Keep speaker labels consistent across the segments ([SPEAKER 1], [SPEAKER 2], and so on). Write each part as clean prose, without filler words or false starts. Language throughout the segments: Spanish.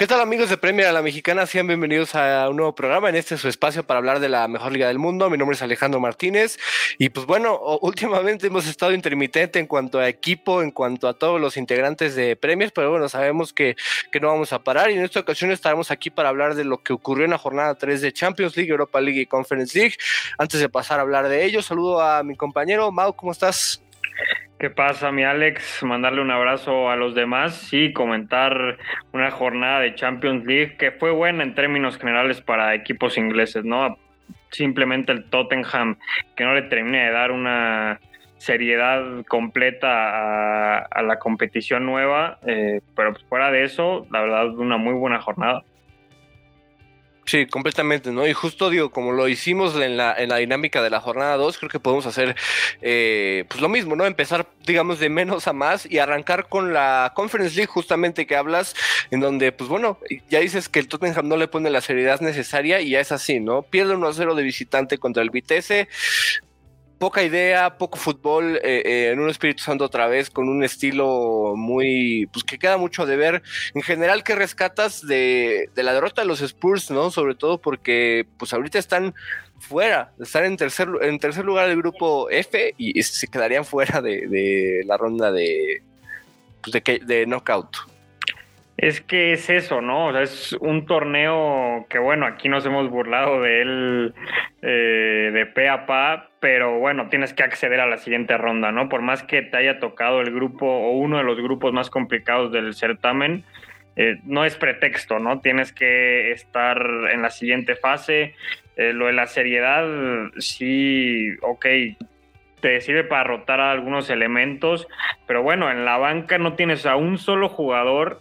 [SPEAKER 1] ¿Qué tal, amigos de Premier a la Mexicana? Sean bienvenidos a un nuevo programa en este su espacio para hablar de la mejor liga del mundo. Mi nombre es Alejandro Martínez y pues bueno, últimamente hemos estado intermitente en cuanto a equipo, en cuanto a todos los integrantes de Premier, pero bueno, sabemos que no vamos a parar y en esta ocasión estaremos aquí para hablar de lo que ocurrió en la jornada 3 de Champions League, Europa League y Conference League. Antes de pasar a hablar de ello, saludo a mi compañero Mau, ¿cómo estás?
[SPEAKER 2] ¿Qué pasa, mi Alex? Mandarle un abrazo a los demás y comentar una jornada de Champions League que fue buena en términos generales para equipos ingleses, ¿no? Simplemente el Tottenham, que no le termina de dar una seriedad completa a la competición nueva, pero pues fuera de eso, la verdad, una muy buena jornada.
[SPEAKER 1] Sí, completamente, ¿no? Y justo digo, como lo hicimos en la dinámica de la jornada 2, creo que podemos hacer pues lo mismo, ¿no? Empezar, digamos, de menos a más y arrancar con la Conference League justamente que hablas, en donde, pues bueno, ya dices que el Tottenham no le pone la seriedad necesaria y ya es así, ¿no? Pierde 1-0 de visitante contra el Vitesse. Poca idea, poco fútbol, en un Espíritu Santo otra vez, con un estilo muy, pues que queda mucho de ver. En general, ¿qué rescatas de la derrota de los Spurs, no? Sobre todo porque, pues ahorita están fuera, están en tercer lugar del grupo F y se quedarían fuera de la ronda de knockout.
[SPEAKER 2] Es que es eso, ¿no? O sea, es un torneo que, bueno, aquí nos hemos burlado de él de pe a pa, pero bueno, tienes que acceder a la siguiente ronda, ¿no? Por más que te haya tocado el grupo o uno de los grupos más complicados del certamen, no es pretexto, ¿no? Tienes que estar en la siguiente fase. Lo de la seriedad, sí, ok, te sirve para rotar a algunos elementos, pero bueno, en la banca no tienes a un solo jugador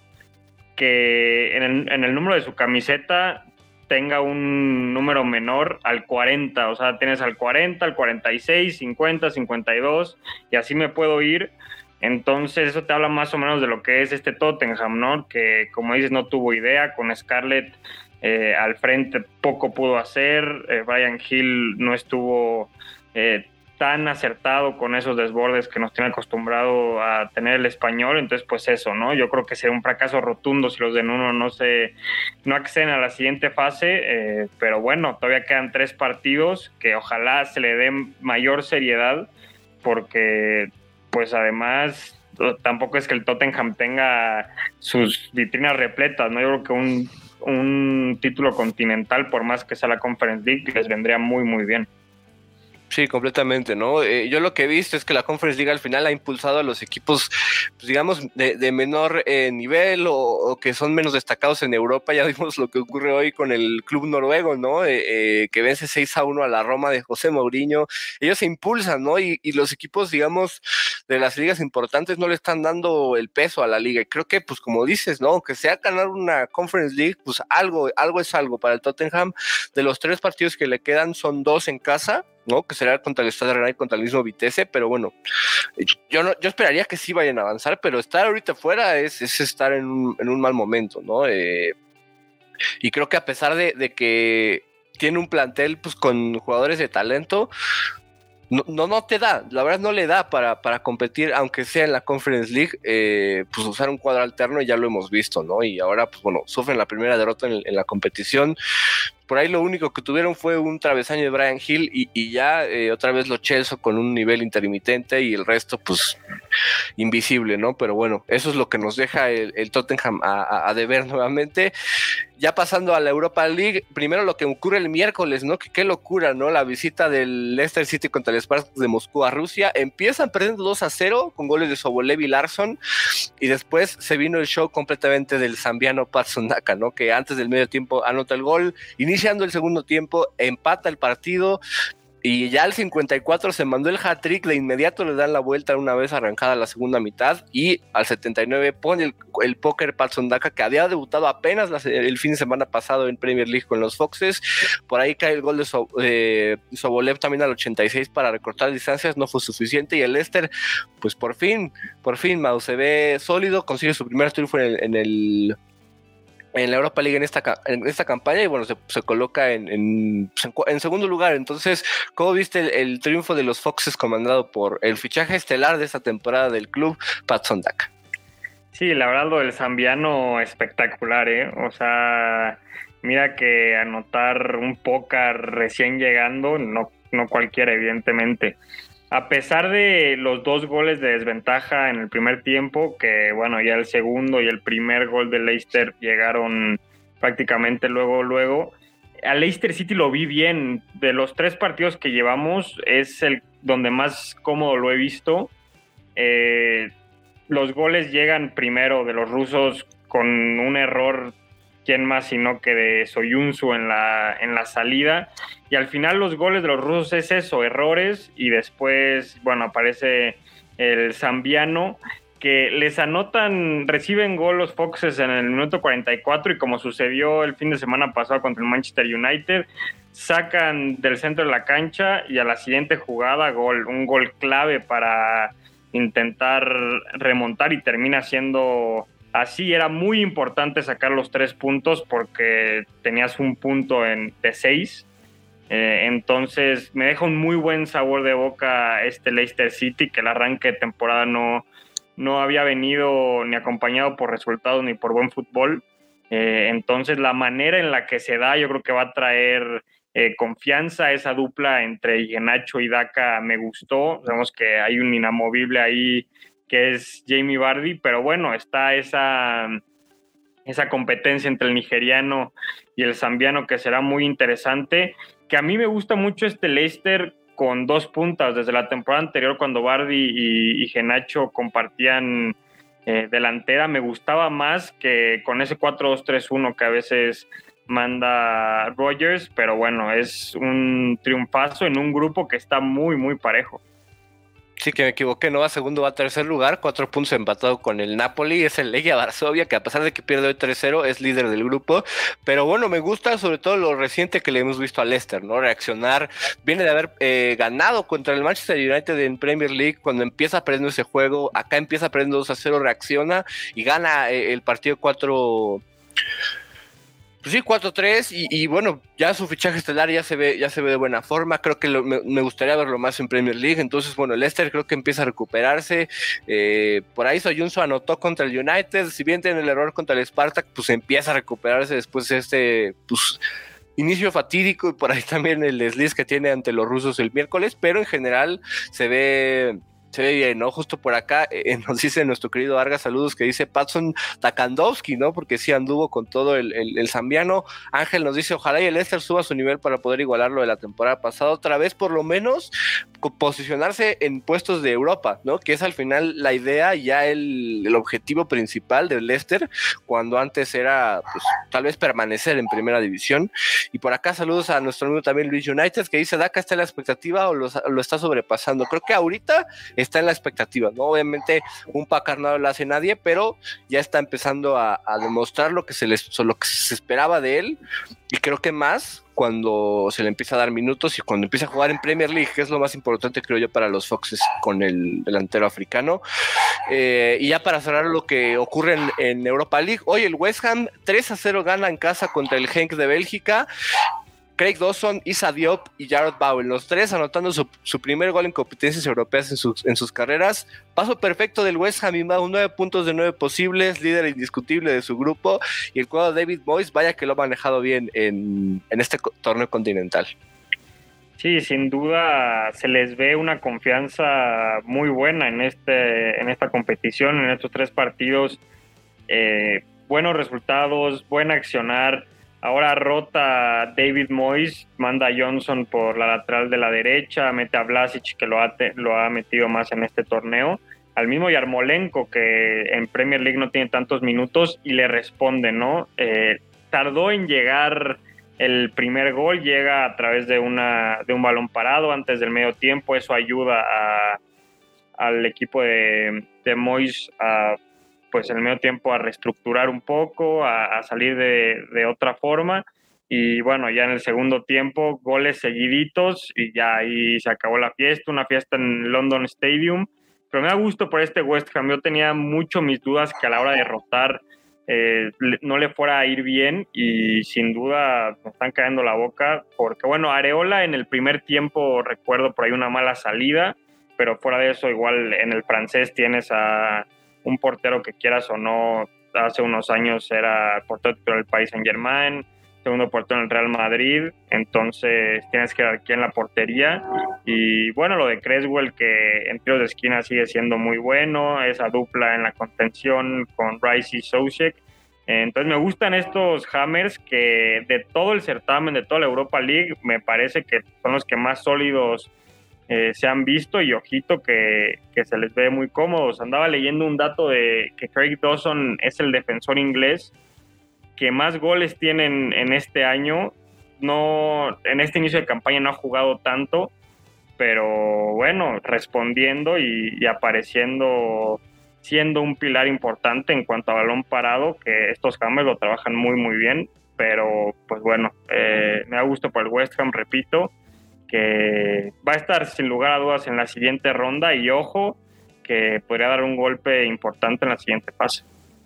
[SPEAKER 2] que en el número de su camiseta tenga un número menor al 40, o sea, tienes al 40, al 46, 50, 52 y así me puedo ir. Entonces eso te habla más o menos de lo que es este Tottenham, ¿no? Que como dices no tuvo idea, con Scarlett al frente poco pudo hacer, Bryan Gil no estuvo tan acertado con esos desbordes que nos tiene acostumbrado a tener el español, entonces pues eso, ¿no? Yo creo que sería un fracaso rotundo si los de Nuno no acceden a la siguiente fase, pero bueno, todavía quedan 3 partidos que ojalá se le dé mayor seriedad, porque pues además tampoco es que el Tottenham tenga sus vitrinas repletas, ¿no? Yo creo que un título continental, por más que sea la Conference League, les vendría muy, muy bien.
[SPEAKER 1] Sí, completamente, ¿no? Yo lo que he visto es que la Conference League al final ha impulsado a los equipos, pues digamos, de menor nivel o que son menos destacados en Europa. Ya vimos lo que ocurre hoy con el club noruego, ¿no? Que vence 6-1 a la Roma de José Mourinho. Ellos se impulsan, ¿no? Y los equipos, digamos, de las ligas importantes no le están dando el peso a la liga. Y creo que, pues como dices, ¿no? Que sea ganar una Conference League, pues algo es algo para el Tottenham. De los 3 partidos que le quedan, son 2 en casa, ¿no? Que será contra el Stade Rennais, contra el mismo Vitesse, pero bueno, yo esperaría que sí vayan a avanzar, pero estar ahorita fuera es estar en un mal momento, ¿no? Y creo que a pesar de que tiene un plantel pues con jugadores de talento, no te da, la verdad no le da para competir, aunque sea en la Conference League, pues usar un cuadro alterno, ya lo hemos visto, ¿no? Y ahora, pues bueno, sufren la primera derrota en la competición. Por ahí lo único que tuvieron fue un travesaño de Bryan Gil y ya otra vez lo Chelsea con un nivel intermitente y el resto pues invisible, ¿no? Pero bueno, eso es lo que nos deja el Tottenham a deber nuevamente. Ya pasando a la Europa League, primero lo que ocurre el miércoles, ¿no? Que qué locura, ¿no? La visita del Leicester City contra el Spartak de Moscú a Rusia. Empiezan perdiendo 2-0 con goles de Sobolev y Larsson y después se vino el show completamente del zambiano Patson Daka, ¿no? Que antes del medio tiempo anota el gol, iniciando el segundo tiempo, empata el partido y ya al 54 se mandó el hat-trick, de inmediato le dan la vuelta una vez arrancada la segunda mitad y al 79 pone el póker Patson Daka, que había debutado apenas el fin de semana pasado en Premier League con los Foxes. Por ahí cae el gol de Sobolev también al 86 para recortar distancias, no fue suficiente y el Leicester pues por fin Mau, se ve sólido, consigue su primer triunfo en la Europa League en esta campaña y bueno, se coloca en segundo lugar. Entonces, ¿cómo viste el triunfo de los Foxes comandado por el fichaje estelar de esta temporada del club, Patson Daka?
[SPEAKER 2] Sí, la verdad lo del Zambiano espectacular, ¿eh? O sea, mira que anotar un pócar recién llegando, no cualquiera, evidentemente. A pesar de los 2 goles de desventaja en el primer tiempo, que bueno, ya el segundo y el primer gol de Leicester llegaron prácticamente luego. A Leicester City lo vi bien. De los 3 partidos que llevamos, es el donde más cómodo lo he visto. Eh, los goles llegan primero de los rusos con un error, quién más sino que de Soyuncu en la salida, y al final los goles de los rusos es eso, errores, y después, bueno, aparece el Zambiano, que les anotan, reciben gol los Foxes en el minuto 44, y como sucedió el fin de semana pasado contra el Manchester United, sacan del centro de la cancha y a la siguiente jugada un gol clave para intentar remontar, y termina siendo así. Era muy importante sacar los 3 puntos porque tenías un punto de 6. Entonces me deja un muy buen sabor de boca este Leicester City, que el arranque de temporada no había venido ni acompañado por resultados ni por buen fútbol. Entonces la manera en la que se da, yo creo que va a traer confianza. Esa dupla entre Iheanacho y Daka me gustó. Sabemos que hay un inamovible ahí que es Jamie Vardy, pero bueno, está esa competencia entre el nigeriano y el zambiano, que será muy interesante. Que a mí me gusta mucho este Leicester con 2 puntas desde la temporada anterior, cuando Vardy y Iheanacho compartían delantera. Me gustaba más que con ese 4-2-3-1 que a veces manda Rodgers, pero bueno, es un triunfazo en un grupo que está muy parejo.
[SPEAKER 1] Sí, que me equivoqué, no va a segundo, va a tercer lugar, 4 puntos empatado con el Napoli, es el Legia Varsovia, que a pesar de que pierde hoy 3-0, es líder del grupo, pero bueno, me gusta sobre todo lo reciente que le hemos visto a Leicester, ¿no? Reaccionar, viene de haber ganado contra el Manchester United en Premier League, cuando empieza perdiendo ese juego, acá empieza perdiendo 2-0, reacciona y gana el partido 4. Pues sí, 4-3 y bueno, ya su fichaje estelar ya se ve de buena forma. Creo que me gustaría verlo más en Premier League. Entonces, bueno, el Leicester creo que empieza a recuperarse. Por ahí Soyuncu anotó contra el United. Si bien tiene el error contra el Spartak, pues empieza a recuperarse después de este inicio fatídico, y por ahí también el desliz que tiene ante los rusos el miércoles. Pero en general se ve bien, ¿no? Justo por acá nos dice nuestro querido Arga, saludos, que dice Patson Takandowski, ¿no? Porque sí anduvo con todo el zambiano. Ángel nos dice, ojalá y el Leicester suba su nivel para poder igualarlo de la temporada pasada otra vez, por lo menos posicionarse en puestos de Europa, ¿no? Que es al final la idea, ya el objetivo principal del Leicester, cuando antes era, pues, tal vez permanecer en primera división. Y por acá saludos a nuestro amigo también Luis United, que dice, ¿Daka está en la expectativa o lo está sobrepasando? Creo que ahorita está en la expectativa, ¿no? Obviamente un Packard no lo hace nadie, pero ya está empezando a demostrar lo que se esperaba de él, y creo que más cuando se le empieza a dar minutos y cuando empieza a jugar en Premier League, que es lo más importante, creo yo, para los Foxes con el delantero africano. Y ya para cerrar lo que ocurre en Europa League, hoy el West Ham 3-0 gana en casa contra el Genk de Bélgica. Craig Dawson, Issa Diop y Jarrod Bowen, los tres anotando su primer gol en competencias europeas en sus carreras. Paso perfecto del West Ham, 9 puntos de 9 posibles, líder indiscutible de su grupo, y el cuadro David Moyes, vaya que lo ha manejado bien en este torneo continental.
[SPEAKER 2] Sí, sin duda se les ve una confianza muy buena en esta competición, en estos 3 partidos. Buenos resultados, buen accionar. Ahora rota David Moyes, manda a Johnson por la lateral de la derecha, mete a Vlasic, que lo ha metido más en este torneo, al mismo Yarmolenko, que en Premier League no tiene tantos minutos, y le responde, ¿no? Tardó en llegar el primer gol, llega a través de un balón parado antes del medio tiempo. Eso ayuda al equipo de Moyes pues en el medio tiempo a reestructurar un poco, a salir de otra forma. Y bueno, ya en el segundo tiempo, goles seguiditos y ya ahí se acabó la fiesta, una fiesta en London Stadium. Pero me da gusto por este West Ham. Yo tenía mucho mis dudas que a la hora de rotar no le fuera a ir bien, y sin duda me están cayendo la boca, porque bueno, Areola en el primer tiempo recuerdo por ahí una mala salida, pero fuera de eso igual en el francés tienes a un portero que quieras o no, hace unos años era portero titular del Paris Saint-Germain, segundo portero en el Real Madrid, entonces tienes jerarquía en la portería. Y bueno, lo de Creswell, que en tiros de esquina sigue siendo muy bueno, esa dupla en la contención con Rice y Soucek. Entonces me gustan estos Hammers que de todo el certamen, de toda la Europa League, me parece que son los que más sólidos se han visto, y ojito que se les ve muy cómodos. Andaba leyendo un dato de que Craig Dawson es el defensor inglés que más goles tienen en este año. No, en este inicio de campaña no ha jugado tanto, pero bueno, respondiendo y apareciendo, siendo un pilar importante en cuanto a balón parado, que estos Hammers lo trabajan muy muy bien. Pero pues bueno, me da gusto por el West Ham, repito, que va a estar sin lugar a dudas en la siguiente ronda, y ojo que podría dar un golpe importante en la siguiente fase.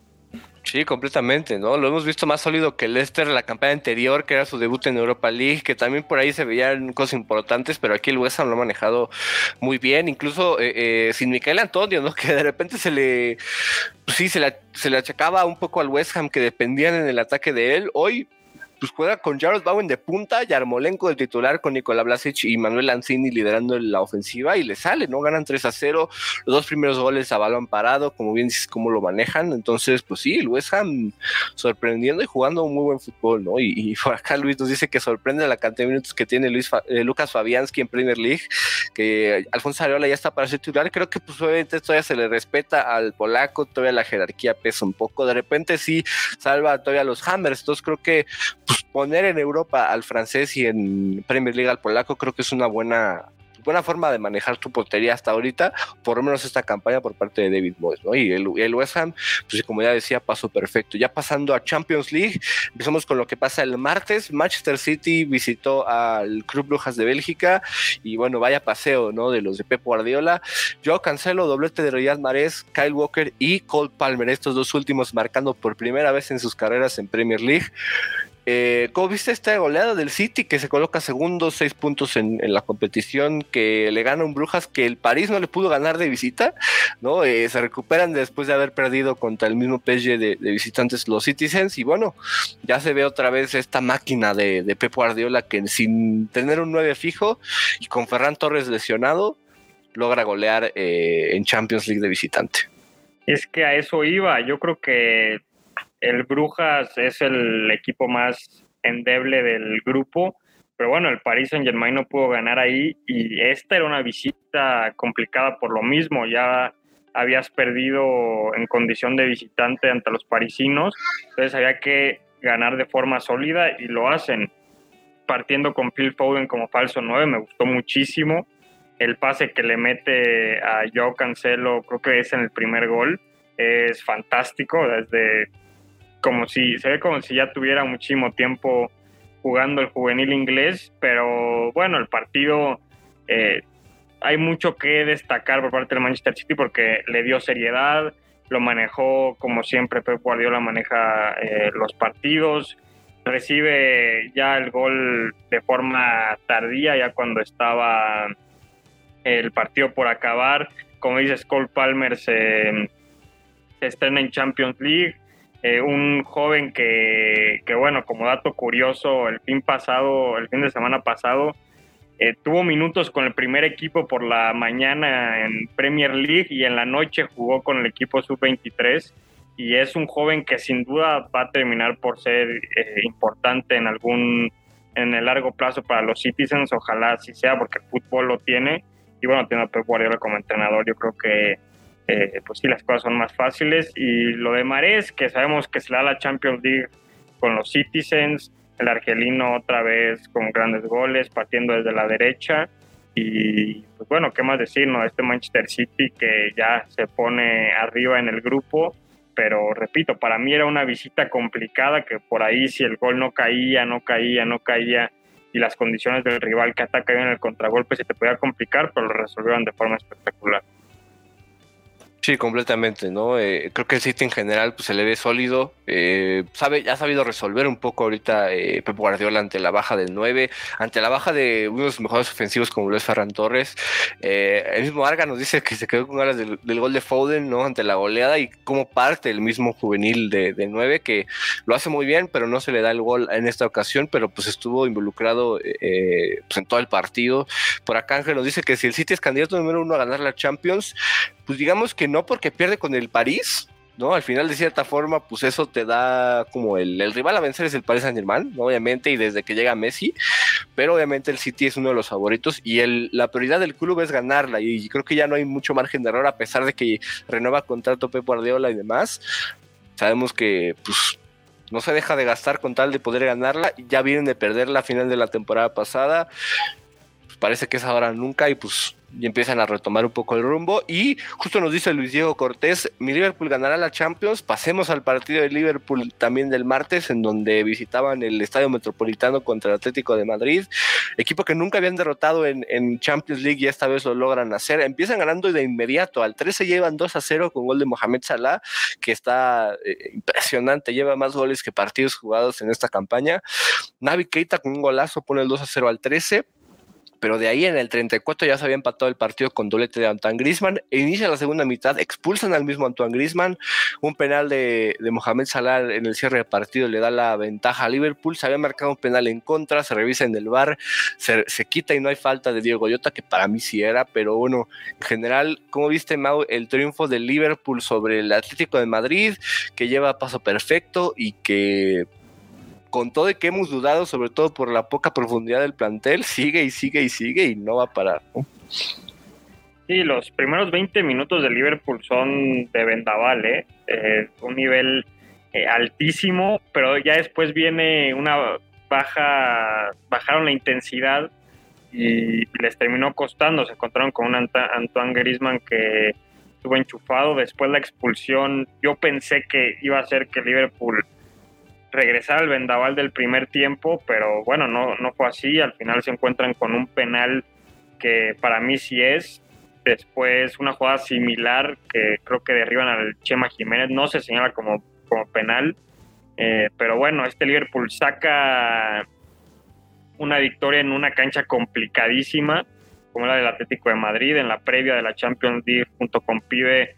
[SPEAKER 1] Sí, completamente, ¿no? Lo hemos visto más sólido que el Leicester la campaña anterior, que era su debut en Europa League, que también por ahí se veían cosas importantes, pero aquí el West Ham lo ha manejado muy bien, incluso sin Michael Antonio, ¿no? Que de repente pues sí, se le achacaba un poco al West Ham que dependían en el ataque de él. Hoy pues juega con Jarrod Bowen de punta, Yarmolenko de titular, con Nikola Vlasic y Manuel Lanzini liderando la ofensiva, y le sale, ¿no? Ganan 3-0, los dos primeros goles a balón parado, como bien dices, cómo lo manejan. Entonces, pues sí, el West Ham sorprendiendo y jugando un muy buen fútbol, ¿no? Y por acá Luis nos dice que sorprende la cantidad de minutos que tiene Lucas Fabianski en Premier League, que Alfonso Areola ya está para ser titular. Creo que pues obviamente todavía se le respeta al polaco, todavía la jerarquía pesa un poco, de repente sí salva todavía a los Hammers. Entonces creo que pues poner en Europa al francés y en Premier League al polaco, creo que es una buena forma de manejar tu portería hasta ahorita, por lo menos esta campaña por parte de David Moyes, ¿no? Y el West Ham, pues como ya decía, pasó perfecto. Ya pasando a Champions League, empezamos con lo que pasa el martes. Manchester City visitó al Club Brujas de Bélgica, y bueno, vaya paseo, ¿no? De los de Pep Guardiola. Joao Cancelo, doblete de Riyad Mahrez, Kyle Walker y Cole Palmer, estos dos últimos marcando por primera vez en sus carreras en Premier League. ¿Cómo viste esta goleada del City, que se coloca segundo, 6 puntos en la competición, que le gana un Brujas que el París no le pudo ganar de visita, ¿no? Se recuperan después de haber perdido contra el mismo PSG de visitantes los Citizens, y bueno, ya se ve otra vez esta máquina de Pep Guardiola, que sin tener un 9 fijo y con Ferran Torres lesionado, logra golear en Champions League de visitante.
[SPEAKER 2] Es que a eso iba. Yo creo que el Brujas es el equipo más endeble del grupo, pero bueno, el Paris Saint-Germain no pudo ganar ahí, y esta era una visita complicada por lo mismo. Ya habías perdido en condición de visitante ante los parisinos, entonces había que ganar de forma sólida, y lo hacen partiendo con Phil Foden como falso 9. Me gustó muchísimo el pase que le mete a Joao Cancelo, creo que es en el primer gol, es fantástico. Desde se ve como si ya tuviera muchísimo tiempo jugando el juvenil inglés. Pero bueno, el partido, hay mucho que destacar por parte del Manchester City, porque le dio seriedad, lo manejó como siempre Pep Guardiola maneja los partidos. Recibe ya el gol de forma tardía, ya cuando estaba el partido por acabar. Como dices, Cole Palmer se estrena en Champions League. Un joven que bueno, como dato curioso, el fin de semana pasado, tuvo minutos con el primer equipo por la mañana en Premier League, y en la noche jugó con el equipo sub-23, y es un joven que sin duda va a terminar por ser importante en el largo plazo para los Citizens. Ojalá así sea, porque el fútbol lo tiene, y bueno, tiene a Pep Guardiola como entrenador, yo creo que pues sí, las cosas son más fáciles. Y lo de Mahrez, que sabemos que se le da la Champions League con los Citizens, el argelino otra vez con grandes goles, partiendo desde la derecha. Y pues bueno, qué más decir, ¿no? Este Manchester City que ya se pone arriba en el grupo, pero repito, para mí era una visita complicada, que por ahí si el gol no caía, y las condiciones del rival que ataca en el contragolpe, se te podía complicar, pero lo resolvieron de forma espectacular.
[SPEAKER 1] Sí, completamente, ¿no? Creo que el City en general pues, se le ve sólido, ha sabido resolver un poco ahorita Pep Guardiola ante la baja del 9, ante la baja de uno de los mejores ofensivos como lo es Ferran Torres. El mismo Arga nos dice que se quedó con ganas del gol de Foden, ¿no? Ante la goleada y como parte el mismo juvenil de 9 que lo hace muy bien, pero no se le da el gol en esta ocasión, pero pues estuvo involucrado pues, en todo el partido. Por acá Ángel nos dice que si el City es candidato número 1 a ganar la Champions, pues digamos que no porque pierde con el París, ¿no? Al final, de cierta forma, pues eso te da como el rival a vencer es el Paris Saint-Germain, ¿no? Obviamente, y desde que llega Messi, pero obviamente el City es uno de los favoritos y la prioridad del club es ganarla y creo que ya no hay mucho margen de error a pesar de que renueva contrato Pep Guardiola y demás. Sabemos que, pues, no se deja de gastar con tal de poder ganarla, ya vienen de perder la final de la temporada pasada, pues parece que es ahora o nunca y pues y empiezan a retomar un poco el rumbo y justo nos dice Luis Diego Cortés, mi Liverpool ganará la Champions. Pasemos al partido de Liverpool también del martes en donde visitaban el Estadio Metropolitano contra el Atlético de Madrid, equipo que nunca habían derrotado en Champions League y esta vez lo logran hacer, empiezan ganando de inmediato, al 13 llevan 2-0 con gol de Mohamed Salah que está impresionante, lleva más goles que partidos jugados en esta campaña. Naby Keita con un golazo pone el 2-0 al 13, pero de ahí en el 34 ya se había empatado el partido con doblete de Antoine Griezmann, e inicia la segunda mitad, expulsan al mismo Antoine Griezmann, un penal de Mohamed Salah en el cierre del partido le da la ventaja a Liverpool, se había marcado un penal en contra, se revisa en el VAR, se quita y no hay falta de Diego Jota, que para mí sí era, pero bueno, en general, ¿cómo viste, Mau, el triunfo del Liverpool sobre el Atlético de Madrid, que lleva paso perfecto y que con todo de que hemos dudado, sobre todo por la poca profundidad del plantel, sigue y sigue y sigue y no va a parar, ¿no?
[SPEAKER 2] Sí, los primeros 20 minutos de Liverpool son de vendaval, un nivel altísimo, pero ya después viene una bajaron la intensidad y les terminó costando. Se encontraron con un Antoine Griezmann que estuvo enchufado. Después la expulsión, yo pensé que iba a ser que Liverpool regresar al vendaval del primer tiempo, pero bueno, no fue así. Al final se encuentran con un penal que para mí sí es. Después una jugada similar que creo que derriban al Chema Jiménez, no se señala como penal, pero bueno, este Liverpool saca una victoria en una cancha complicadísima como la del Atlético de Madrid en la previa de la Champions League junto con Pibe.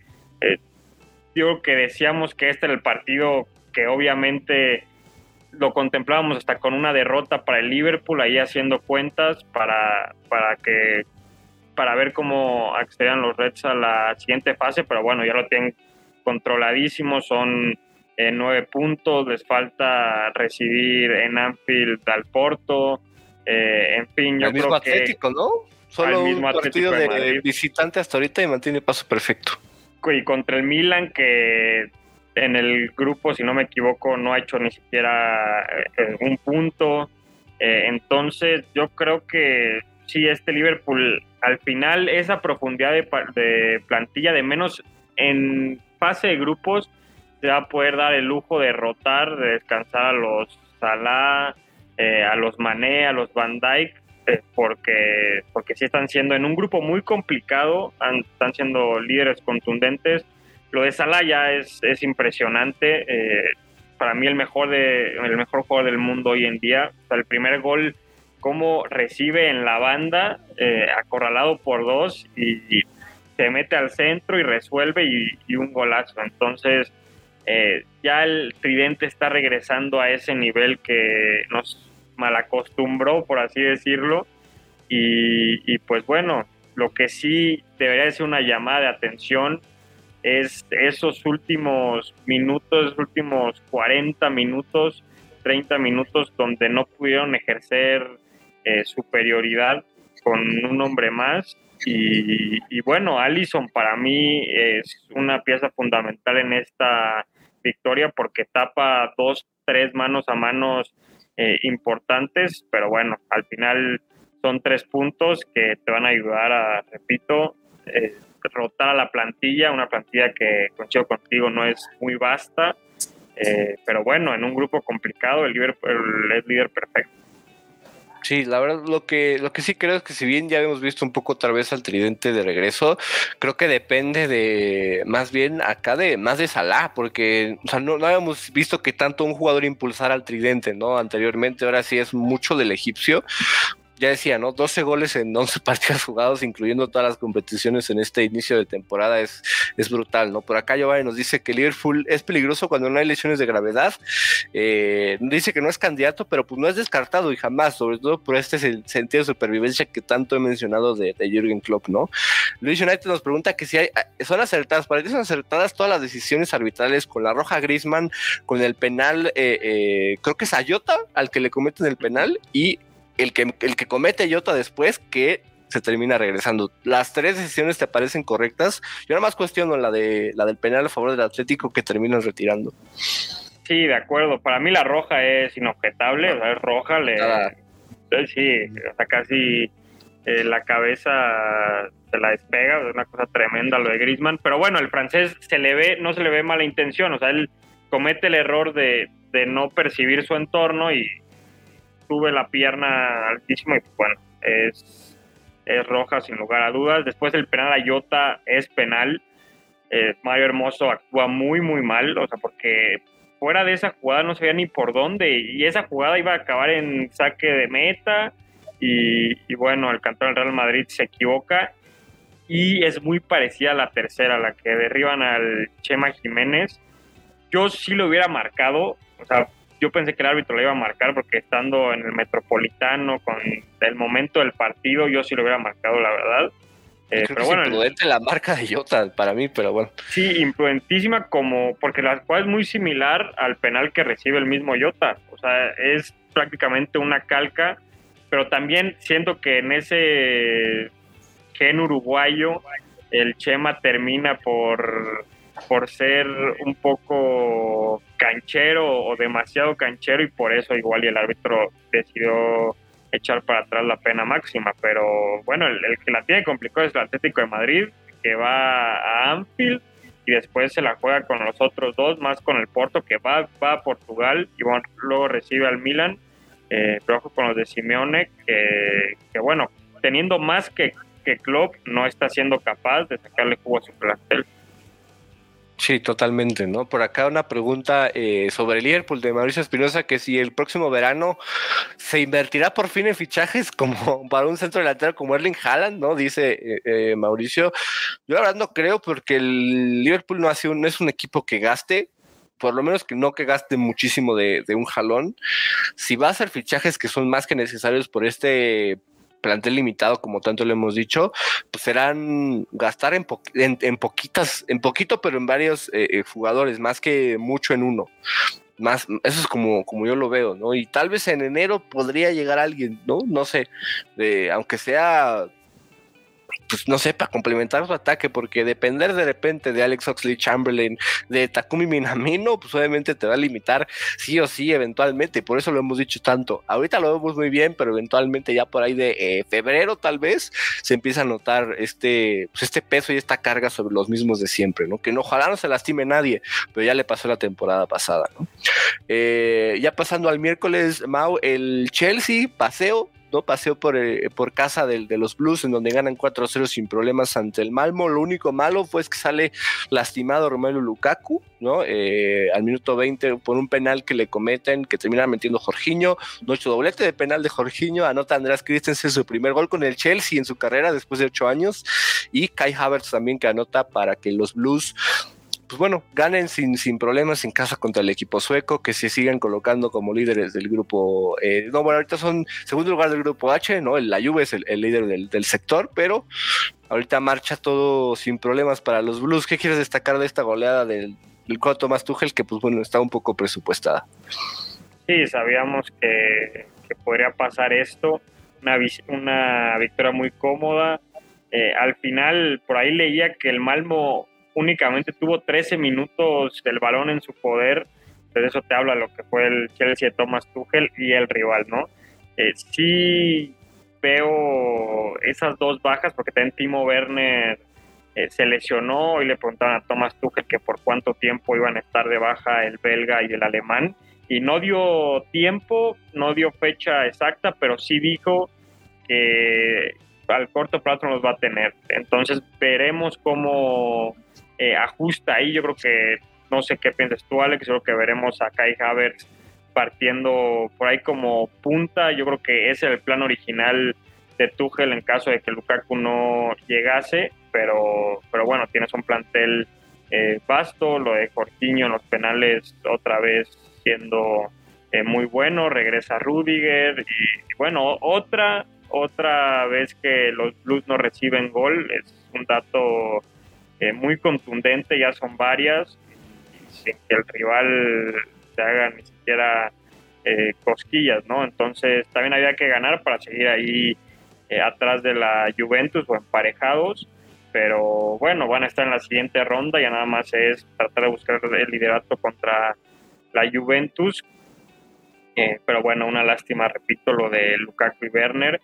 [SPEAKER 2] Digo que decíamos que este era el partido que obviamente lo contemplábamos hasta con una derrota para el Liverpool, ahí haciendo cuentas para ver cómo accederían los Reds a la siguiente fase, pero bueno, ya lo tienen controladísimo, son 9 puntos, les falta recibir en Anfield al Porto, en fin, yo
[SPEAKER 1] el mismo
[SPEAKER 2] creo
[SPEAKER 1] Atlético,
[SPEAKER 2] que
[SPEAKER 1] ¿no? Solo un partido
[SPEAKER 2] de
[SPEAKER 1] visitante hasta ahorita y mantiene paso perfecto.
[SPEAKER 2] Y contra el Milan, que en el grupo, si no me equivoco, no ha hecho ni siquiera un punto. Entonces, yo creo que sí, este Liverpool, al final, esa profundidad de plantilla, de menos en fase de grupos, se va a poder dar el lujo de rotar, de descansar a los Salah, a los Mané, a los Van Dijk, porque sí están siendo en un grupo muy complicado, están siendo líderes contundentes. Lo de Salah ya es impresionante, para mí el mejor jugador del mundo hoy en día. O sea, el primer gol, cómo recibe en la banda, acorralado por dos y se mete al centro y resuelve y un golazo. Entonces ya el tridente está regresando a ese nivel que nos malacostumbró, por así decirlo, y pues bueno, lo que sí debería ser una llamada de atención es esos últimos minutos, últimos 40 minutos, 30 minutos donde no pudieron ejercer superioridad con un hombre más. Y bueno, Alisson para mí es una pieza fundamental en esta victoria porque tapa 2, 3 manos a manos importantes, pero bueno, al final son 3 puntos que te van a ayudar a, repito, rotar a la plantilla, una plantilla que, coincido contigo, no es muy vasta, pero bueno, en un grupo complicado el Liverpool es líder perfecto.
[SPEAKER 1] Sí, la verdad, lo que sí creo es que si bien ya hemos visto un poco otra vez al tridente de regreso, creo que depende de más bien acá de más de Salah, porque o sea, no habíamos visto que tanto un jugador impulsara al tridente, ¿no? Anteriormente, ahora sí es mucho del egipcio. Ya decía, ¿no? 12 goles en 11 partidos jugados, incluyendo todas las competiciones en este inicio de temporada, es brutal, ¿no? Por acá Giovanni nos dice que Liverpool es peligroso cuando no hay lesiones de gravedad. Dice que no es candidato, pero pues no es descartado y jamás, sobre todo por este sentido de supervivencia que tanto he mencionado de Jürgen Klopp, ¿no? Luis United nos pregunta que si son acertadas, para ti son acertadas todas las decisiones arbitrales con la roja Griezmann, con el penal, creo que es Ayota al que le cometen el penal y el que comete Jota después que se termina regresando. ¿Las tres decisiones te parecen correctas? Yo nada más cuestiono la del penal a favor del Atlético que terminan retirando.
[SPEAKER 2] Sí, de acuerdo. Para mí la roja es inobjetable, o sea, es roja. Sí, o sea, casi la cabeza se la despega, es una cosa tremenda lo de Griezmann. Pero bueno, el francés no se le ve mala intención, o sea, él comete el error de no percibir su entorno y sube la pierna altísimo y bueno, es roja sin lugar a dudas. Después el penal a Jota es penal. Mario Hermoso actúa muy muy mal, o sea, porque fuera de esa jugada no sabía ni por dónde y esa jugada iba a acabar en saque de meta y bueno, el campeón del Real Madrid se equivoca y es muy parecida a la tercera, la que derriban al Chema Jiménez. Yo sí lo hubiera marcado, o sea, yo pensé que el árbitro lo iba a marcar porque estando en el Metropolitano con el momento del partido, yo sí lo hubiera marcado, la verdad.
[SPEAKER 1] Creo
[SPEAKER 2] Pero
[SPEAKER 1] que es
[SPEAKER 2] bueno,
[SPEAKER 1] imprudente la marca de Jota para mí, pero bueno.
[SPEAKER 2] sí, imprudentísima porque la jugada es muy similar al penal que recibe el mismo Jota. O sea, es prácticamente una calca, pero también siento que en ese gen uruguayo el Chema termina por ser un poco canchero o demasiado canchero y por eso igual y el árbitro decidió echar para atrás la pena máxima, pero bueno, el que la tiene complicado es el Atlético de Madrid, que va a Anfield y después se la juega con los otros dos, más con el Porto que va a Portugal y bueno, luego recibe al Milan, pero ojo con los de Simeone, que bueno, teniendo más que Klopp, no está siendo capaz de sacarle jugo a su plantel.
[SPEAKER 1] Sí, totalmente, ¿no? Por acá una pregunta sobre el Liverpool de Mauricio Espinosa, que si el próximo verano se invertirá por fin en fichajes como para un centro delantero como Erling Haaland, ¿no? Dice Mauricio. Yo la verdad no creo porque el Liverpool no es un equipo que gaste, por lo menos que gaste muchísimo de un jalón. Si va a hacer fichajes que son más que necesarios por este plantel limitado, como tanto le hemos dicho, pues serán gastar en poquito, pero en varios jugadores, más que mucho en uno. Más, eso es como yo lo veo, ¿no? Y tal vez en enero podría llegar alguien, ¿no? No sé, aunque sea, pues no sé, para complementar su ataque, porque depender de repente de Alex Oxlade-Chamberlain, de Takumi Minamino, pues obviamente te va a limitar sí o sí eventualmente, por eso lo hemos dicho tanto. Ahorita lo vemos muy bien, pero eventualmente ya por ahí de febrero tal vez se empieza a notar este peso y esta carga sobre los mismos de siempre, ¿no? Que ojalá no se lastime nadie, pero ya le pasó la temporada pasada, ¿no? Ya pasando al miércoles, Mau, el Chelsea, paseo por casa de los Blues, en donde ganan 4-0 sin problemas ante el Malmo. Lo único malo fue que sale lastimado Romelu Lukaku, ¿no? Al minuto 20 por un penal que le cometen, que termina metiendo Jorginho, noche doblete de penal de Jorginho, anota Andreas Christensen su primer gol con el Chelsea en su carrera después de 8 años, y Kai Havertz también que anota para que los Blues pues bueno, ganen sin problemas en casa contra el equipo sueco, que se sigan colocando como líderes del grupo. No, bueno, ahorita son segundo lugar del grupo H, ¿no? La Juve es el líder del sector, pero ahorita marcha todo sin problemas para los Blues. ¿Qué quieres destacar de esta goleada del cuadro Thomas Tuchel, que pues bueno, está un poco presupuestada?
[SPEAKER 2] Sí, sabíamos que podría pasar esto, una victoria muy cómoda. Al final, por ahí leía que el Malmo únicamente tuvo 13 minutos del balón en su poder, de eso te habla lo que fue el Chelsea de Thomas Tuchel y el rival, ¿no? Sí veo esas dos bajas, porque también Timo Werner se lesionó y le preguntaban a Thomas Tuchel que por cuánto tiempo iban a estar de baja el belga y el alemán, y no dio tiempo, no dio fecha exacta, pero sí dijo que al corto plazo nos va a tener. Entonces veremos cómo ajusta ahí. Yo creo que, no sé qué piensas tú, Alex, yo creo que veremos a Kai Havertz partiendo por ahí como punta. Yo creo que ese es el plan original de Tuchel en caso de que Lukaku no llegase, pero bueno, tienes un plantel vasto, lo de Jorginho en los penales otra vez siendo muy bueno, regresa Rudiger y bueno, otra vez que los Blues no reciben gol, es un dato muy contundente, ya son varias, sin que el rival se haga ni siquiera cosquillas, ¿no? Entonces también había que ganar para seguir ahí atrás de la Juventus o emparejados, pero bueno, van a estar en la siguiente ronda, ya nada más es tratar de buscar el liderato contra la Juventus, pero bueno, una lástima, repito, lo de Lukaku y Werner,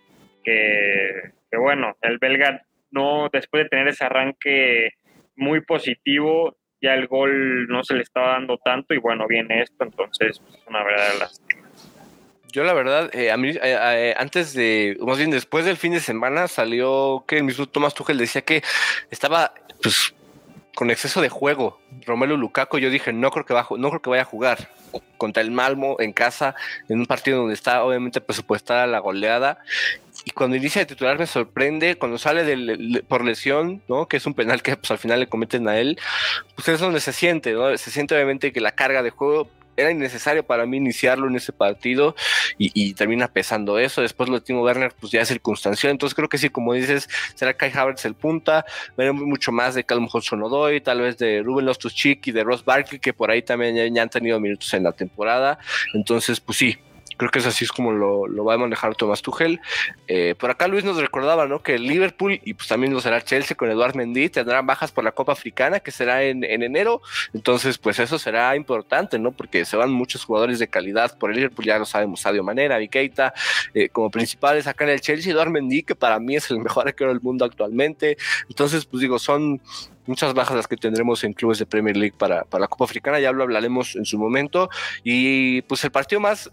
[SPEAKER 2] que bueno, el belga no, después de tener ese arranque muy positivo, ya el gol no se le estaba dando tanto y bueno, viene esto, entonces pues, es una verdadera lástima.
[SPEAKER 1] Yo la verdad, a mí antes de, más bien después del fin de semana salió que el mismo Thomas Tuchel decía que estaba pues con exceso de juego Romelu Lukaku. Yo dije no creo que vaya a jugar contra el Malmo en casa en un partido donde está obviamente presupuestada la goleada. Y cuando inicia de titular me sorprende, cuando sale por lesión, ¿no? Que es un penal que pues, al final le cometen a él, pues es donde se siente, ¿no? Se siente obviamente que la carga de juego era innecesario para mí iniciarlo en ese partido y termina pesando eso. Después lo de Timo Werner pues ya es circunstancial, entonces creo que sí, como dices, será Kai Havertz el punta, veremos mucho más de Callum Hudson-Odoi, tal vez de Ruben Loftus-Cheek y de Ross Barkley, que por ahí también ya han tenido minutos en la temporada. Entonces pues sí, creo que es así es como lo va a manejar Thomas Tuchel. Por acá Luis nos recordaba, ¿no? Que el Liverpool y pues también lo será Chelsea con Eduard Mendy tendrán bajas por la Copa Africana que será en enero. Entonces pues eso será importante, ¿no? Porque se van muchos jugadores de calidad por el Liverpool, ya lo sabemos, Sadio Mané, Naby Keita, como principales acá en el Chelsea, Eduard Mendy, que para mí es el mejor arquero del mundo actualmente. Entonces pues digo, son muchas bajas las que tendremos en clubes de Premier League para la Copa Africana, ya lo hablaremos en su momento. Y pues el partido más,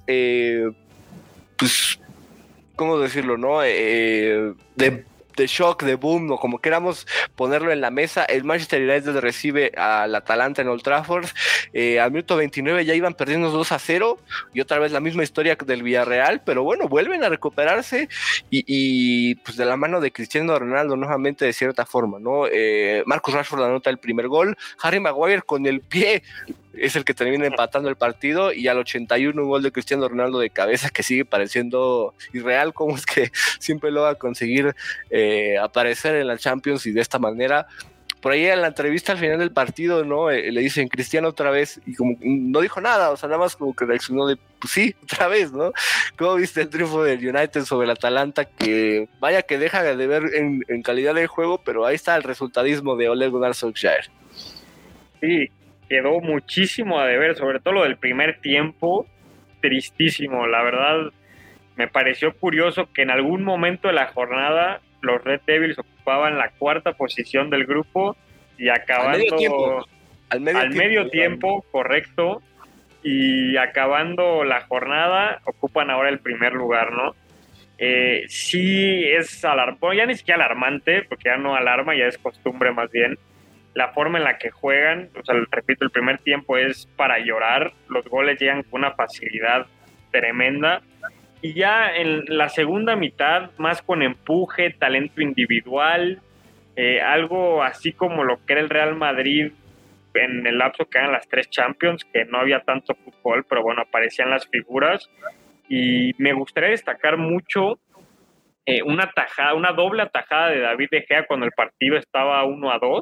[SPEAKER 1] pues, ¿cómo decirlo, no? De shock, de boom, o como queramos ponerlo en la mesa, el Manchester United recibe al Atalanta en Old Trafford. Al minuto 29 ya iban perdiendo 2-0 y otra vez la misma historia del Villarreal, pero bueno, vuelven a recuperarse y pues de la mano de Cristiano Ronaldo nuevamente de cierta forma, ¿no? Marcus Rashford anota el primer gol, Harry Maguire con el pie es el que termina empatando el partido y al 81 un gol de Cristiano Ronaldo de cabeza que sigue pareciendo irreal, como es que siempre lo va a conseguir aparecer en la Champions y de esta manera. Por ahí en la entrevista al final del partido, ¿no? Le dicen Cristiano otra vez y como no dijo nada, o sea, nada más como que reaccionó de, pues sí, otra vez, ¿no? ¿Cómo viste el triunfo del United sobre el Atalanta? Que vaya que deja de ver en calidad de juego, pero ahí está el resultadismo de Ole Gunnar Solskjaer.
[SPEAKER 2] Sí, quedó muchísimo a deber, sobre todo lo del primer tiempo, tristísimo, la verdad. Me pareció curioso que en algún momento de la jornada los Red Devils ocupaban la cuarta posición del grupo y acabando al medio tiempo, correcto, y acabando la jornada ocupan ahora el primer lugar, ¿no? Sí es alarmante, ya ni siquiera alarmante, porque ya no alarma, ya es costumbre más bien. La forma en la que juegan, o sea, repito, el primer tiempo es para llorar, los goles llegan con una facilidad tremenda. Y ya en la segunda mitad, más con empuje, talento individual, algo así como lo que era el Real Madrid en el lapso que eran las 3 Champions, que no había tanto fútbol, pero bueno, aparecían las figuras. Y me gustaría destacar mucho una doble atajada de David De Gea cuando el partido estaba 1-2,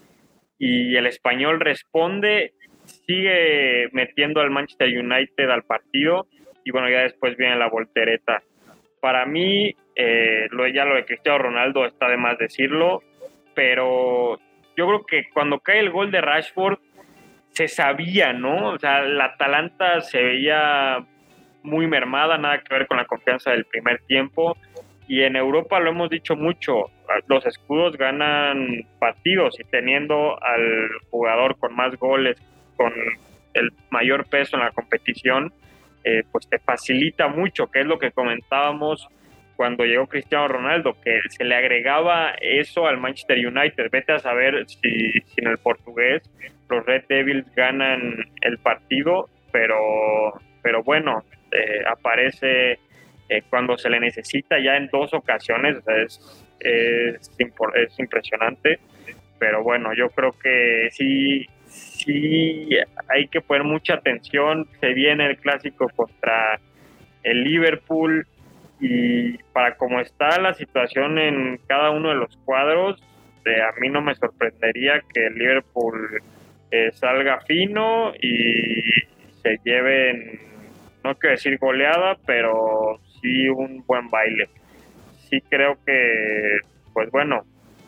[SPEAKER 2] y el Español responde, sigue metiendo al Manchester United al partido, y bueno, ya después viene la voltereta. Para mí, lo de Cristiano Ronaldo está de más decirlo, pero yo creo que cuando cae el gol de Rashford, se sabía, ¿no? O sea, la Atalanta se veía muy mermada, nada que ver con la confianza del primer tiempo, y en Europa lo hemos dicho mucho, los escudos ganan partidos, y teniendo al jugador con más goles, con el mayor peso en la competición, pues te facilita mucho, que es lo que comentábamos cuando llegó Cristiano Ronaldo, que se le agregaba eso al Manchester United. Vete a saber si en el portugués los Red Devils ganan el partido, pero bueno, aparece cuando se le necesita ya en 2 ocasiones. O sea, es impresionante, pero bueno, yo creo que sí hay que poner mucha atención. Se viene el clásico contra el Liverpool, y para cómo está la situación en cada uno de los cuadros, a mí no me sorprendería que el Liverpool salga fino y se lleven, no quiero decir goleada, pero sí un buen baile. Sí creo que, pues bueno,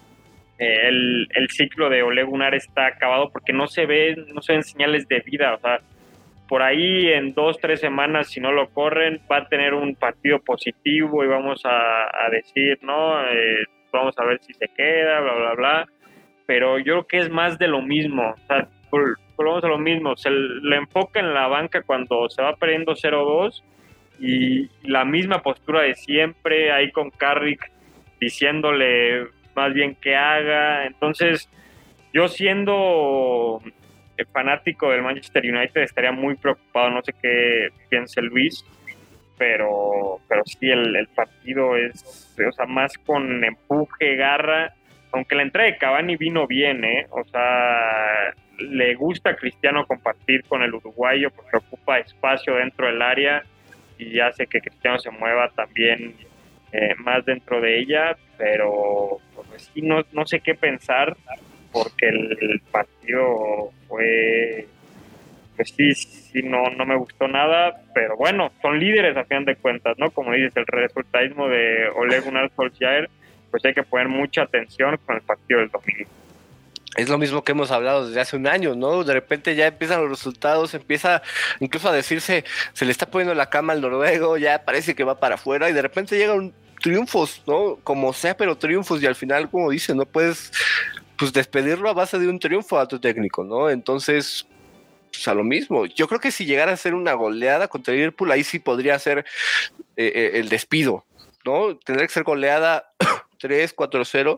[SPEAKER 2] el ciclo de Ole Gunnar está acabado, porque no se ven señales de vida. O sea, por ahí en 2-3 semanas, si no lo corren, va a tener un partido positivo y vamos a decir, ¿no? Vamos a ver si se queda, bla, bla, bla. Pero yo creo que es más de lo mismo. O sea, volvemos a lo mismo. Se le enfoca en la banca cuando se va perdiendo 0-2, y la misma postura de siempre, ahí con Carrick diciéndole más bien que haga. Entonces, yo siendo fanático del Manchester United estaría muy preocupado. No sé qué piense Luis, pero sí, el partido es, o sea, más con empuje, garra, aunque la entrada de Cavani vino bien, o sea, le gusta a Cristiano compartir con el uruguayo porque ocupa espacio dentro del área y hace que Cristiano se mueva también más dentro de ella, pero pues sí, no sé qué pensar, porque el partido fue, pues sí, no me gustó nada, pero bueno, son líderes a fin de cuentas, ¿no? Como dices, el resultadismo de Ole Gunnar Solskjaer, pues hay que poner mucha atención con el partido del domingo.
[SPEAKER 1] Es lo mismo que hemos hablado desde hace un año, ¿no? De repente ya empiezan los resultados, empieza incluso a decirse, se le está poniendo la cama al noruego, ya parece que va para afuera, y de repente llegan triunfos, ¿no? Como sea, pero triunfos, y al final, como dicen, no puedes pues despedirlo a base de un triunfo a tu técnico, ¿no? Entonces, pues a lo mismo. Yo creo que si llegara a ser una goleada contra Liverpool, ahí sí podría ser el despido, ¿no? Tendría que ser goleada 3-4-0,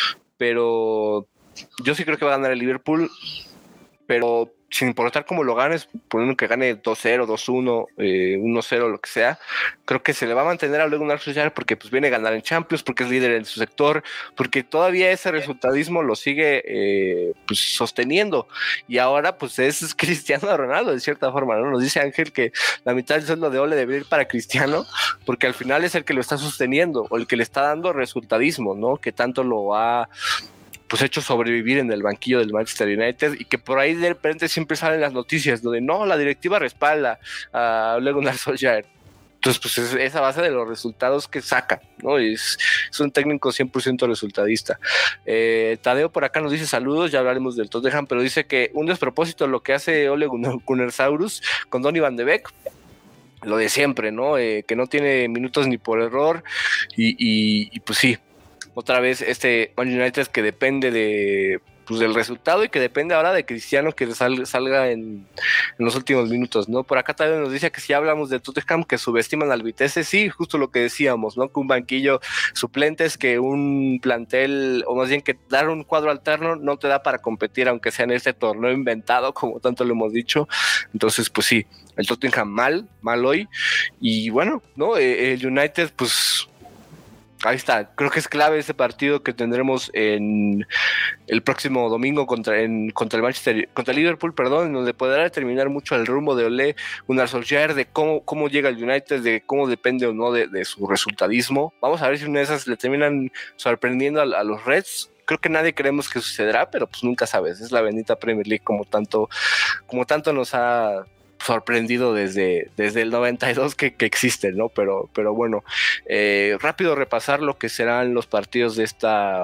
[SPEAKER 1] pero yo sí creo que va a ganar el Liverpool, pero sin importar cómo lo ganes, poniendo que gane 2-0, 2-1, 1-0, lo que sea, creo que se le va a mantener a Ole Gunnar Solskjaer, porque pues viene a ganar en Champions, porque es líder en su sector, porque todavía ese resultadismo lo sigue pues sosteniendo, y ahora pues es Cristiano Ronaldo de cierta forma, ¿no? Nos dice Ángel que la mitad del sueldo de Ole debe ir para Cristiano, porque al final es el que lo está sosteniendo, o el que le está dando resultadismo, ¿no? Que tanto lo ha pues hecho sobrevivir en el banquillo del Manchester United, y que por ahí de repente siempre salen las noticias donde no, la directiva respalda a Ole Gunnar Solskjaer. Entonces, pues es esa base de los resultados que saca, ¿no? Es un técnico 100% resultadista. Tadeo por acá nos dice saludos, ya hablaremos del Tottenham, pero dice que un despropósito lo que hace Ole Gunnar Saurus con Donny van de Beek, lo de siempre, ¿no? Que no tiene minutos ni por error, y pues sí, otra vez este Man United que depende de pues del resultado, y que depende ahora de Cristiano que salga en los últimos minutos, ¿no? Por acá también nos dice que si hablamos de Tottenham que subestiman al Vitesse, sí, justo lo que decíamos, ¿no? Que un banquillo suplentes, que un plantel, o más bien que dar un cuadro alterno no te da para competir, aunque sea en este torneo inventado, como tanto lo hemos dicho. Entonces, pues sí, el Tottenham mal hoy, y bueno, ¿no? El United, pues ahí está, creo que es clave ese partido que tendremos en el próximo domingo contra el Liverpool, perdón, donde podrá determinar mucho el rumbo de Ole Gunnar Solskjaer, de cómo llega el United, de cómo depende o no de su resultadismo. Vamos a ver si una de esas le terminan sorprendiendo a los Reds. Creo que nadie creemos que sucederá, pero pues nunca sabes, es la bendita Premier League como tanto nos ha sorprendido desde el 92 que existe, ¿no? Pero bueno, rápido repasar lo que serán los partidos de esta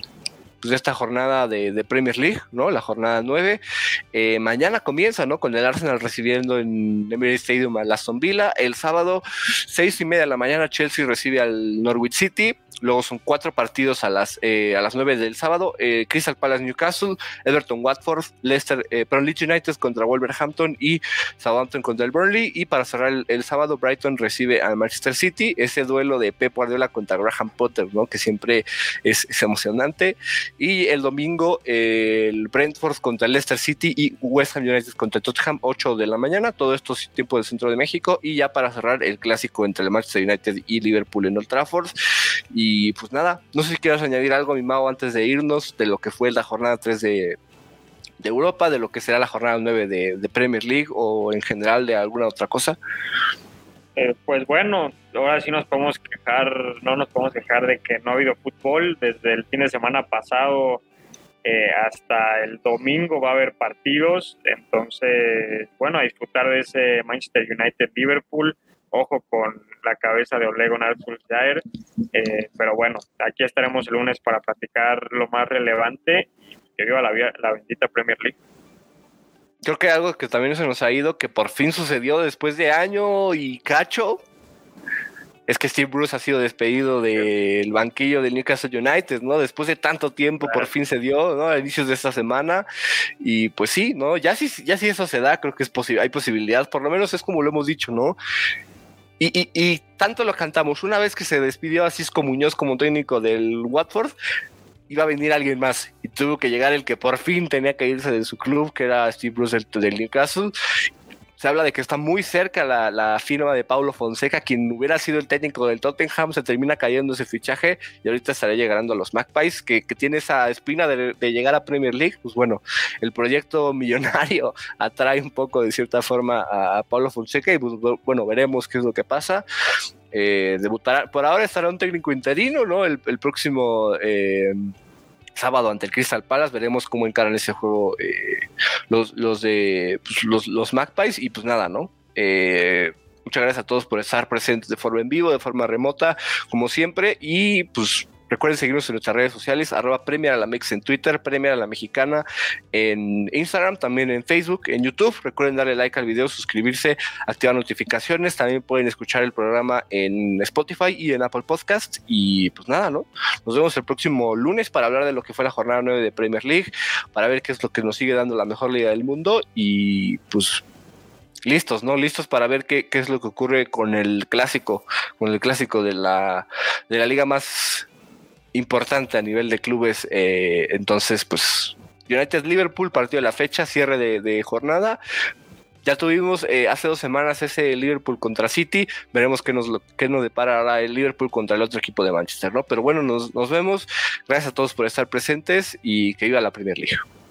[SPEAKER 1] jornada de Premier League, ¿no? La jornada 9. Mañana comienza, ¿no? Con el Arsenal recibiendo en Emirates Stadium al Aston Villa. El sábado, 6:30 de la mañana, Chelsea recibe al Norwich City. Luego son 4 partidos a las 9 del sábado. Crystal Palace Newcastle, Everton Watford, Leeds United contra Wolverhampton y Southampton contra el Burnley. Y para cerrar el sábado, Brighton recibe al Manchester City. Ese duelo de Pep Guardiola contra Graham Potter, ¿no? Que siempre es emocionante. Y el domingo, el Brentford contra el Leicester City y West Ham United contra Tottenham, 8 de la mañana. Todo esto es tiempo del centro de México. Y ya para cerrar, el clásico entre el Manchester United y Liverpool en Old Trafford. Y pues nada, no sé si quieras añadir algo, mi Mau, antes de irnos, de lo que fue la jornada 3 de Europa, de lo que será la jornada 9 de Premier League, o en general de alguna otra cosa.
[SPEAKER 2] Pues bueno, ahora sí no nos podemos quejar de que no ha habido fútbol. Desde el fin de semana pasado hasta el domingo va a haber partidos. Entonces, bueno, a disfrutar de ese Manchester United-Liverpool. Ojo con la cabeza de Ole Gunnar Solskjaer. Pero bueno, aquí estaremos el lunes para platicar lo más relevante. Que viva la bendita Premier League.
[SPEAKER 1] Creo que algo que también se nos ha ido, que por fin sucedió después de año y cacho, es que Steve Bruce ha sido despedido del banquillo del Newcastle United, ¿no? Después de tanto tiempo, por fin se dio, ¿no? A inicios de esta semana. Y pues sí, ¿no? Ya si eso se da, creo que hay posibilidad, por lo menos es como lo hemos dicho, ¿no? Y tanto lo cantamos. Una vez que se despidió a Xisco Muñoz como técnico del Watford, iba a venir alguien más y tuvo que llegar el que por fin tenía que irse de su club, que era Steve Bruce del Newcastle. Se habla de que está muy cerca la firma de Paulo Fonseca, quien hubiera sido el técnico del Tottenham. Se termina cayendo ese fichaje y ahorita estará llegando a los Magpies, que tiene esa espina de llegar a Premier League. Pues bueno, el proyecto millonario atrae un poco de cierta forma a Paulo Fonseca y pues bueno, veremos qué es lo que pasa. Debutará, por ahora estará un técnico interino, ¿no? El próximo sábado ante el Crystal Palace. Veremos cómo encaran ese juego los Magpies. Y pues nada, ¿no? Muchas gracias a todos por estar presentes de forma en vivo, de forma remota, como siempre. Y pues recuerden seguirnos en nuestras redes sociales, @PremierAlamex en Twitter, Premier a la Mexicana en Instagram, también en Facebook, en YouTube. Recuerden darle like al video, suscribirse, activar notificaciones. También pueden escuchar el programa en Spotify y en Apple Podcast. Y pues nada, ¿no? Nos vemos el próximo lunes para hablar de lo que fue la jornada 9 de Premier League, para ver qué es lo que nos sigue dando la mejor liga del mundo. Y pues listos, ¿no? Listos para ver qué es lo que ocurre con el clásico de la liga más importante a nivel de clubes. Entonces, pues United-Liverpool, partido de la fecha, cierre de jornada. Ya tuvimos hace 2 semanas ese Liverpool contra City. Veremos qué nos depara ahora el Liverpool contra el otro equipo de Manchester, ¿no? Pero bueno, nos vemos. Gracias a todos por estar presentes y que viva la Premier League.